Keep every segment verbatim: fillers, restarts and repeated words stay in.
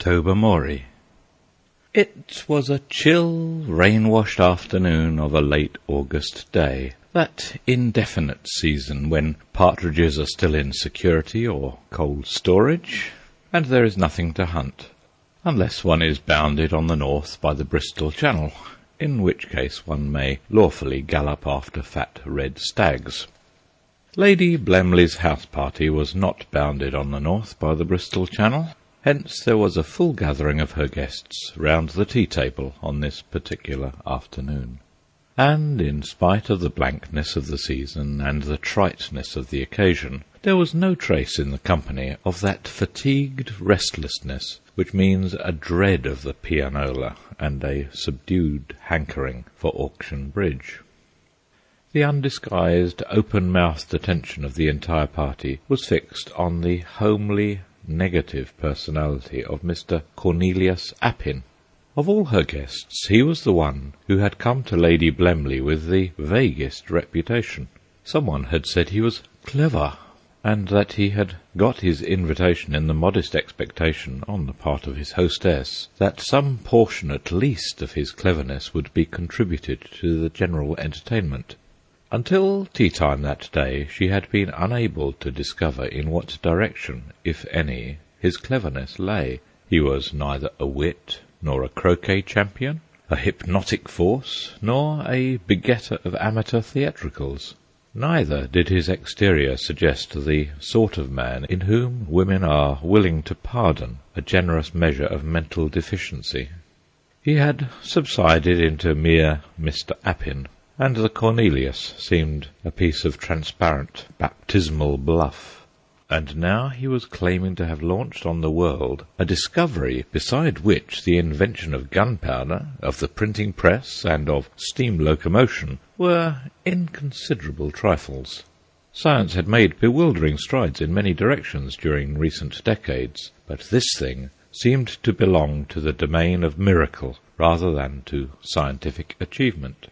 Tobermory. It was a chill, rain-washed afternoon of a late August day, that indefinite season when partridges are still in security or cold storage, and there is nothing to hunt, unless one is bounded on the north by the Bristol Channel, in which case one may lawfully gallop after fat red stags. Lady Blemley's house-party was not bounded on the north by the Bristol Channel. Hence there was a full gathering of her guests round the tea-table on this particular afternoon. And in spite of the blankness of the season and the triteness of the occasion, there was no trace in the company of that fatigued restlessness which means a dread of the pianola and a subdued hankering for auction bridge. The undisguised, open-mouthed attention of the entire party was fixed on the homely, negative personality of Mister Cornelius Appin. Of all her guests, he was the one who had come to Lady Blemley with the vaguest reputation. Someone had said he was clever, and that he had got his invitation in the modest expectation, on the part of his hostess, that some portion at least of his cleverness would be contributed to the general entertainment. Until tea-time that day she had been unable to discover in what direction, if any, his cleverness lay. He was neither a wit, nor a croquet champion, a hypnotic force, nor a begetter of amateur theatricals. Neither did his exterior suggest the sort of man in whom women are willing to pardon a generous measure of mental deficiency. He had subsided into mere Mister Appin, and the Cornelius seemed a piece of transparent baptismal bluff. And now he was claiming to have launched on the world a discovery beside which the invention of gunpowder, of the printing press, and of steam locomotion were inconsiderable trifles. Science had made bewildering strides in many directions during recent decades, but this thing seemed to belong to the domain of miracle rather than to scientific achievement.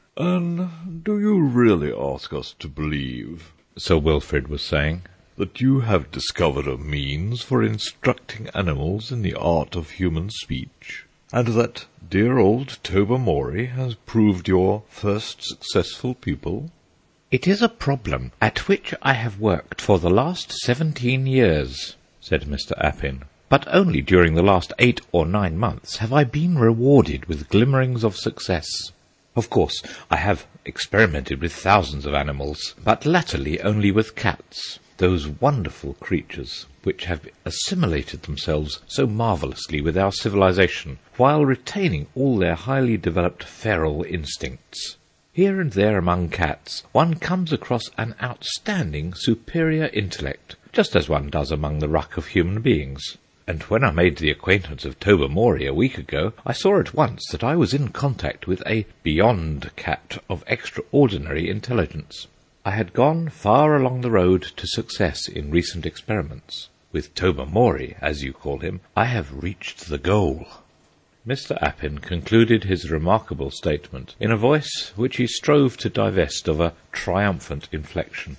"And do you really ask us to believe," Sir Wilfrid was saying, "that you have discovered a means for instructing animals in the art of human speech, and that dear old Tobermory has proved your first successful pupil?" "It is a problem at which I have worked for the last seventeen years," said Mister Appin, "but only during the last eight or nine months have I been rewarded with glimmerings of success. Of course, I have experimented with thousands of animals, but latterly only with cats, those wonderful creatures which have assimilated themselves so marvellously with our civilization, while retaining all their highly developed feral instincts. Here and there among cats one comes across an outstanding superior intellect, just as one does among the ruck of human beings. And when I made the acquaintance of Tobermory a week ago, I saw at once that I was in contact with a beyond cat of extraordinary intelligence. I had gone far along the road to success in recent experiments. With Tobermory, as you call him, I have reached the goal." Mister Appin concluded his remarkable statement in a voice which he strove to divest of a triumphant inflection.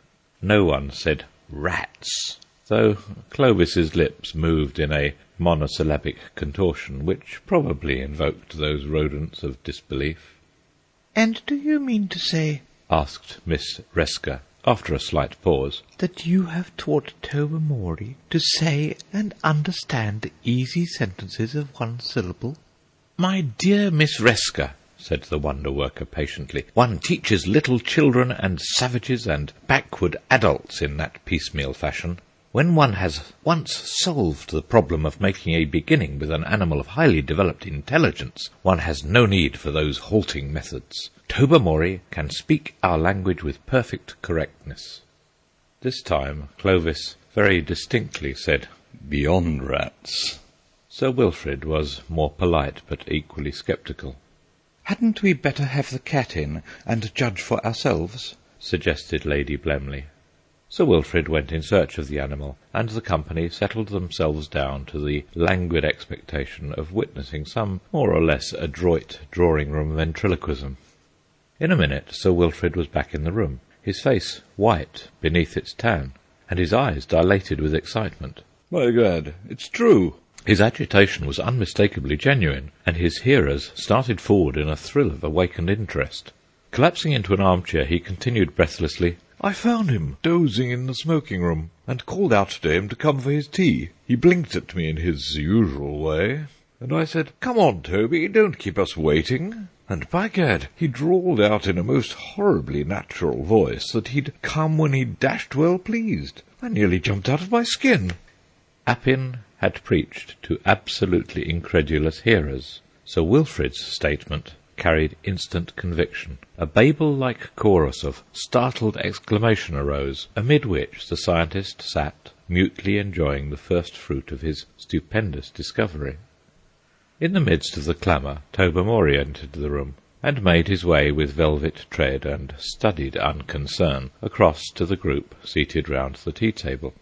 No one said "rats," though Clovis's lips moved in a monosyllabic contortion which probably invoked those rodents of disbelief. "And do you mean to say," asked Miss Resker, after a slight pause, "that you have taught Tobermory to say and understand easy sentences of one syllable?" "My dear Miss Resker," said the wonder-worker patiently, "one teaches little children and savages and backward adults in that piecemeal fashion. When one has once solved the problem of making a beginning with an animal of highly developed intelligence, one has no need for those halting methods. Tobermory can speak our language with perfect correctness." This time Clovis very distinctly said, "Beyond rats." Sir Wilfrid was more polite, but equally sceptical. "Hadn't we better have the cat in, and judge for ourselves?" suggested Lady Blemley. Sir Wilfrid went in search of the animal, and the company settled themselves down to the languid expectation of witnessing some more or less adroit drawing-room ventriloquism. In a minute Sir Wilfrid was back in the room, his face white beneath its tan, and his eyes dilated with excitement. "My God, it's true! His agitation was unmistakably genuine, and his hearers started forward in a thrill of awakened interest. Collapsing into an armchair, he continued breathlessly, "I found him dozing in the smoking-room, and called out to him to come for his tea. He blinked at me in his usual way, and I said, 'Come on, Toby, don't keep us waiting.' And by gad, he drawled out in a most horribly natural voice that he'd come when he dashed well pleased. I nearly jumped out of my skin." Appin had preached to absolutely incredulous hearers. Sir Wilfrid's statement carried instant conviction. A Babel-like chorus of startled exclamation arose, amid which the scientist sat, mutely enjoying the first fruit of his stupendous discovery. In the midst of the clamour, Tobermory entered the room, and made his way with velvet tread and studied unconcern across to the group seated round the tea-table.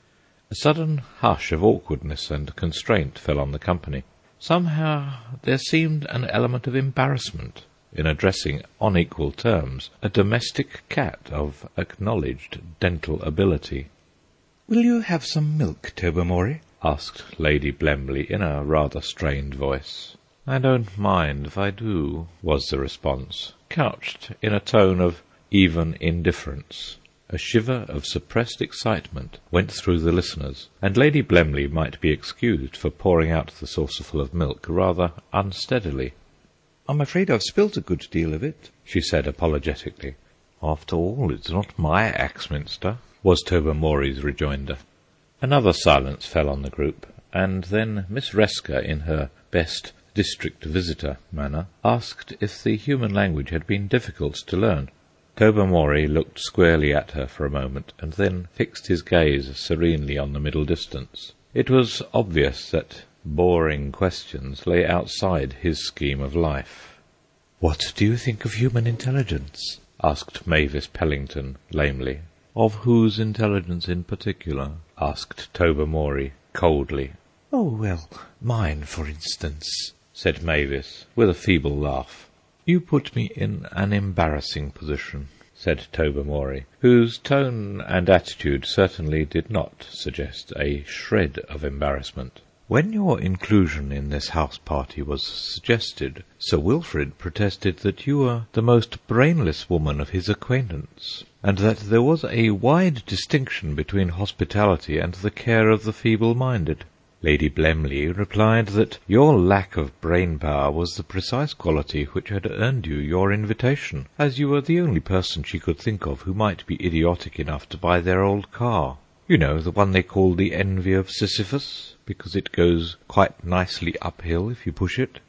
A sudden hush of awkwardness and constraint fell on the company. Somehow there seemed an element of embarrassment in addressing on equal terms a domestic cat of acknowledged dental ability. "Will you have some milk, Tobermory?" asked Lady Blemley in a rather strained voice. "I don't mind if I do," was the response, couched in a tone of even indifference. A shiver of suppressed excitement went through the listeners, and Lady Blemley might be excused for pouring out the saucerful of milk rather unsteadily. "I'm afraid I've spilt a good deal of it," she said apologetically. "After all, it's not my Axminster," was Tobermory's rejoinder. Another silence fell on the group, and then Miss Resker, in her best district visitor manner, asked if the human language had been difficult to learn. Tobermory looked squarely at her for a moment, and then fixed his gaze serenely on the middle distance. It was obvious that boring questions lay outside his scheme of life. "What do you think of human intelligence?" asked Mavis Pellington lamely. "Of whose intelligence in particular?" asked Tobermory coldly. "Oh, well, mine, for instance," said Mavis, with a feeble laugh. "You put me in an embarrassing position," said Tobermory, whose tone and attitude certainly did not suggest a shred of embarrassment. "When your inclusion in this house party was suggested, Sir Wilfrid protested that you were the most brainless woman of his acquaintance, and that there was a wide distinction between hospitality and the care of the feeble-minded. Lady Blemley replied that your lack of brain-power was the precise quality which had earned you your invitation, as you were the only person she could think of who might be idiotic enough to buy their old car. You know, the one they call the envy of Sisyphus, because it goes quite nicely uphill if you push it."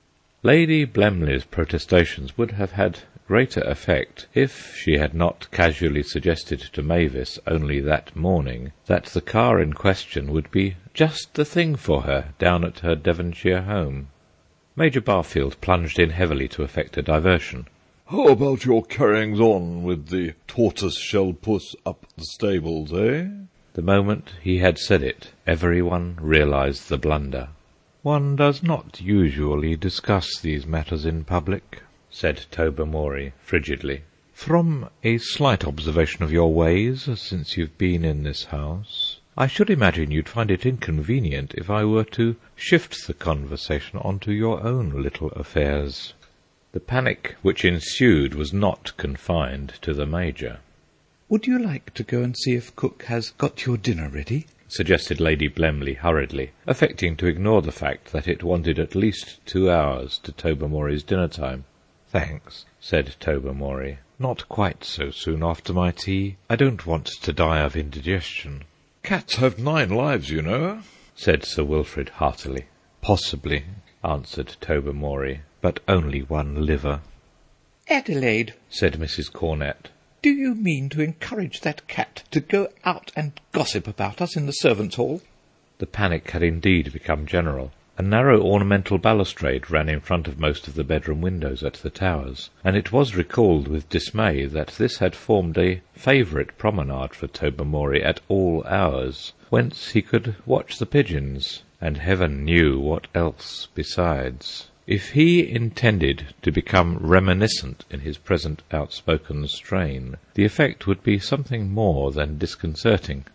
Lady Blemley's protestations would have had greater effect if she had not casually suggested to Mavis only that morning that the car in question would be just the thing for her down at her Devonshire home. Major Barfield plunged in heavily to effect a diversion. "How about your carryings on with the tortoise-shell puss up the stables, eh?" The moment he had said it, everyone realized the blunder. "One does not usually discuss these matters in public," said Tobermory frigidly. "From a slight observation of your ways since you've been in this house, I should imagine you'd find it inconvenient if I were to shift the conversation onto your own little affairs." The panic which ensued was not confined to the Major. "Would you like to go and see if cook has got your dinner ready?" suggested Lady Blemley hurriedly, affecting to ignore the fact that it wanted at least two hours to Tobermory's dinner time. "Thanks," said Tobermory. "Not quite so soon after my tea. I don't want to die of indigestion." "Cats have nine lives, you know," said Sir Wilfrid heartily. "Possibly," answered Tobermory, "but only one liver." "Adelaide," said Missus Cornett, "do you mean to encourage that cat to go out and gossip about us in the servants' hall?" The panic had indeed become general. A narrow ornamental balustrade ran in front of most of the bedroom windows at the Towers, and it was recalled with dismay that this had formed a favourite promenade for Tobermory at all hours, whence he could watch the pigeons, and heaven knew what else besides. If he intended to become reminiscent in his present outspoken strain, the effect would be something more than disconcerting.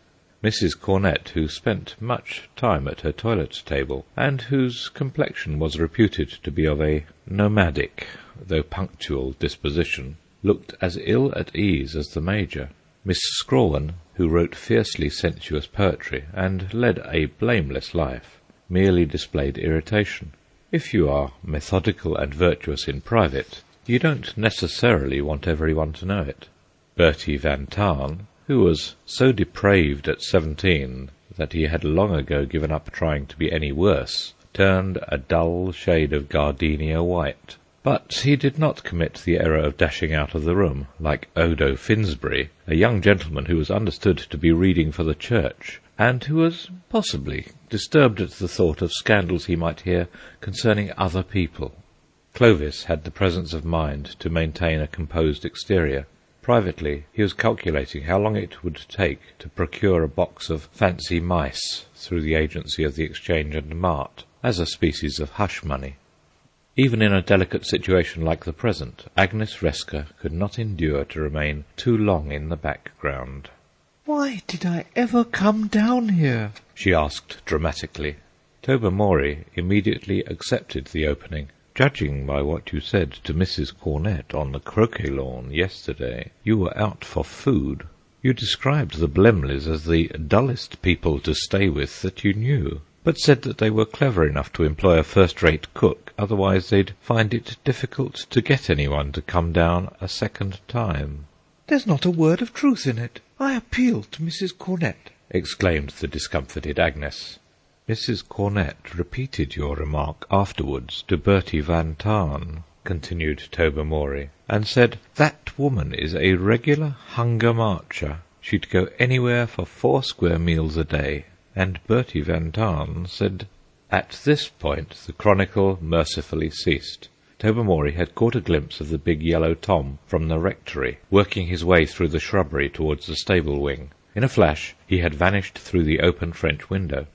Missus Cornett, who spent much time at her toilet table, and whose complexion was reputed to be of a nomadic, though punctual, disposition, looked as ill at ease as the Major. Miss Scrawen, who wrote fiercely sensuous poetry, and led a blameless life, merely displayed irritation. If you are methodical and virtuous in private, you don't necessarily want everyone to know it. Bertie Van Tahn, who was so depraved at seventeen that he had long ago given up trying to be any worse, turned a dull shade of gardenia white. But he did not commit the error of dashing out of the room, like Odo Finsbury, a young gentleman who was understood to be reading for the church, and who was possibly disturbed at the thought of scandals he might hear concerning other people. Clovis had the presence of mind to maintain a composed exterior. Privately, he was calculating how long it would take to procure a box of fancy mice through the agency of the Exchange and Mart, as a species of hush money. Even in a delicate situation like the present, Agnes Resker could not endure to remain too long in the background. "Why did I ever come down here?" she asked dramatically. Tobermory immediately accepted the opening. "Judging by what you said to Missus Cornett on the croquet lawn yesterday, you were out for food. You described the Blemleys as the dullest people to stay with that you knew, but said that they were clever enough to employ a first-rate cook, otherwise they'd find it difficult to get anyone to come down a second time." "There's not a word of truth in it. I appeal to Missus Cornett," exclaimed the discomfited Agnes. "Missus Cornett repeated your remark afterwards to Bertie Van Tahn," continued Tobermory, "and said, 'That woman is a regular hunger marcher. She'd go anywhere for four square meals a day.' And Bertie Van Tahn said—" At this point the chronicle mercifully ceased. Tobermory had caught a glimpse of the big yellow Tom from the rectory, working his way through the shrubbery towards the stable wing. In a flash he had vanished through the open French window.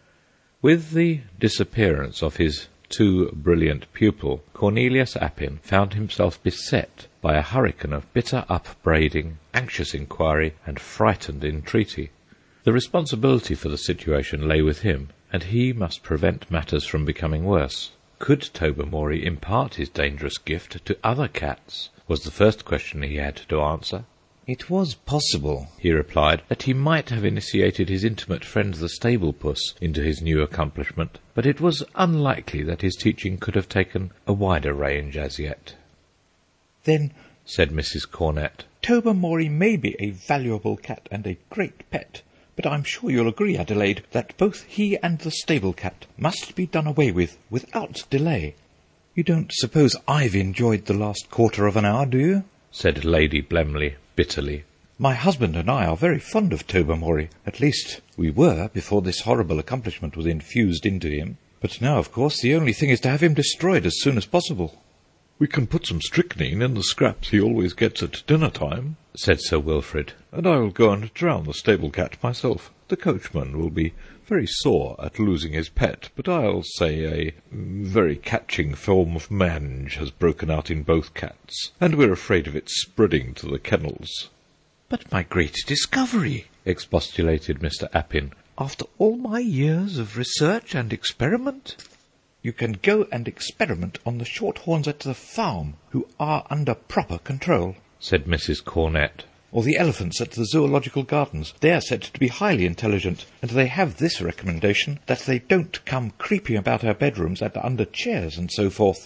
With the disappearance of his too brilliant pupil, Cornelius Appin found himself beset by a hurricane of bitter upbraiding, anxious inquiry, and frightened entreaty. The responsibility for the situation lay with him, and he must prevent matters from becoming worse. Could Tobermory impart his dangerous gift to other cats, was the first question he had to answer. It was possible, he replied, that he might have initiated his intimate friend the stable puss into his new accomplishment, but it was unlikely that his teaching could have taken a wider range as yet. "Then," said Missus Cornett, "Tobermory may be a valuable cat and a great pet, but I'm sure you'll agree, Adelaide, that both he and the stable cat must be done away with without delay. You don't suppose I've enjoyed the last quarter of an hour, do you?" said Lady Blemley bitterly. "My husband and I are very fond of Tobermory. At least, we were before this horrible accomplishment was infused into him. But now, of course, the only thing is to have him destroyed as soon as possible." "We can put some strychnine in the scraps he always gets at dinner-time," said Sir Wilfrid, "and I will go and drown the stable-cat myself. The coachman will be very sore at losing his pet, but I'll say a very catching form of mange has broken out in both cats, and we're afraid of it spreading to the kennels." "But my great discovery," expostulated Mister Appin, "after all my years of research and experiment." "You can go and experiment on the shorthorns at the farm, who are under proper control," said Missus Cornett. "Or the elephants at the zoological gardens. They are said to be highly intelligent, and they have this recommendation, that they don't come creeping about our bedrooms and under chairs and so forth."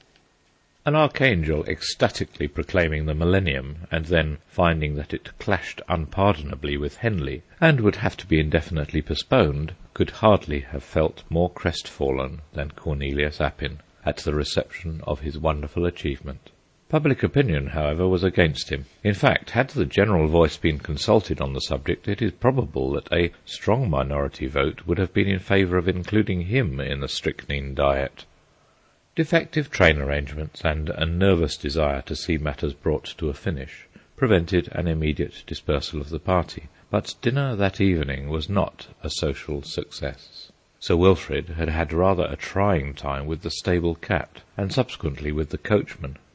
An archangel ecstatically proclaiming the millennium, and then finding that it clashed unpardonably with Henley, and would have to be indefinitely postponed, could hardly have felt more crestfallen than Cornelius Appin at the reception of his wonderful achievement. Public opinion, however, was against him. In fact, had the general voice been consulted on the subject, it is probable that a strong minority vote would have been in favour of including him in the strychnine diet. Defective train arrangements and a nervous desire to see matters brought to a finish prevented an immediate dispersal of the party, but dinner that evening was not a social success. Sir Wilfrid had had rather a trying time with the stable cat, and subsequently with the coachman.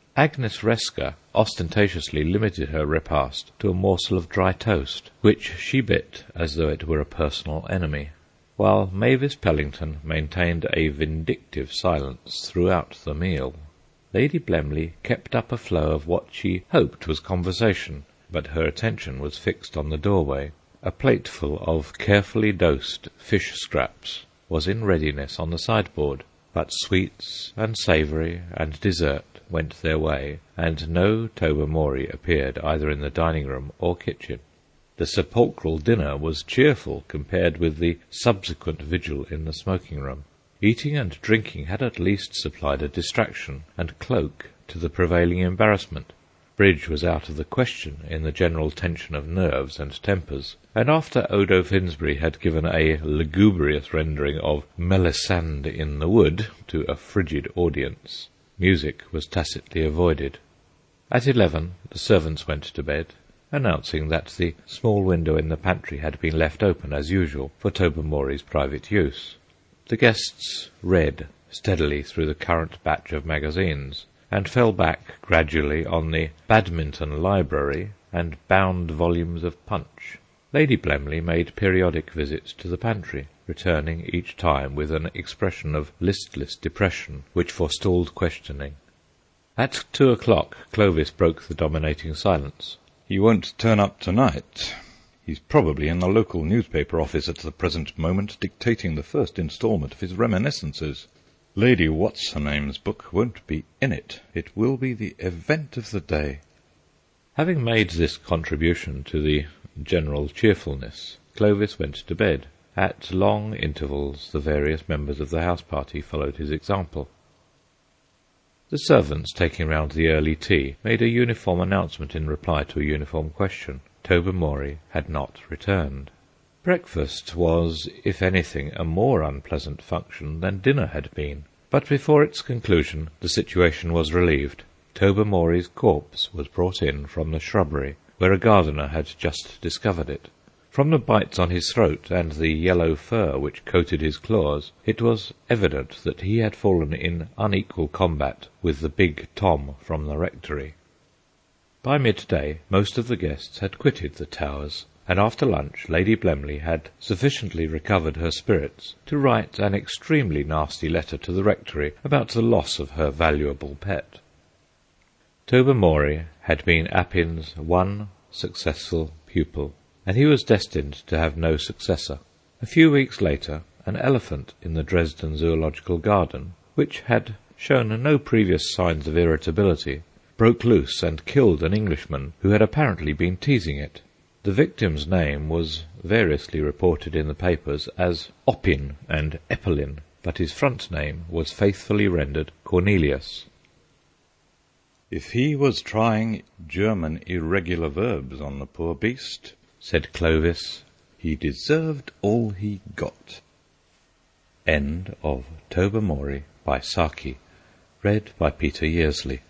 Agnes Resker ostentatiously limited her repast to a morsel of dry toast, which she bit as though it were a personal enemy, while Mavis Pellington maintained a vindictive silence throughout the meal. Lady Blemley kept up a flow of what she hoped was conversation, but her attention was fixed on the doorway. A plateful of carefully dosed fish scraps was in readiness on the sideboard, but sweets and savoury and dessert went their way, and no Tobermory appeared either in the dining-room or kitchen. The sepulchral dinner was cheerful compared with the subsequent vigil in the smoking-room. Eating and drinking had at least supplied a distraction and cloak to the prevailing embarrassment. Bridge was out of the question in the general tension of nerves and tempers, and after Odo Finsbury had given a lugubrious rendering of Melisande in the Wood to a frigid audience, music was tacitly avoided. At eleven the servants went to bed, announcing that the small window in the pantry had been left open as usual for Tobermory's private use. The guests read steadily through the current batch of magazines, and fell back gradually on the Badminton Library and bound volumes of Punch. Lady Blemley made periodic visits to the pantry, returning each time with an expression of listless depression which forestalled questioning. At two o'clock Clovis broke the dominating silence. "He won't turn up tonight. He's probably in the local newspaper office at the present moment, dictating the first instalment of his reminiscences. Lady What's-her-name's book won't be in it. It will be the event of the day." Having made this contribution to the general cheerfulness, Clovis went to bed. At long intervals the various members of the house-party followed his example. The servants, taking round the early tea, made a uniform announcement in reply to a uniform question. Tobermory had not returned. Breakfast was, if anything, a more unpleasant function than dinner had been, but before its conclusion the situation was relieved. Tobermory's corpse was brought in from the shrubbery, where a gardener had just discovered it. From the bites on his throat and the yellow fur which coated his claws, it was evident that he had fallen in unequal combat with the big Tom from the rectory. By midday most of the guests had quitted the Towers, and after lunch Lady Blemley had sufficiently recovered her spirits to write an extremely nasty letter to the rectory about the loss of her valuable pet. Tobermory had been Appin's one successful pupil, and he was destined to have no successor. A few weeks later, an elephant in the Dresden Zoological Garden, which had shown no previous signs of irritability, broke loose and killed an Englishman who had apparently been teasing it. The victim's name was variously reported in the papers as Oppin and Eppelin, but his front name was faithfully rendered Cornelius. "If he was trying German irregular verbs on the poor beast," said Clovis, "he deserved all he got." End of Tobermory by Saki. Read by Peter Yearsley.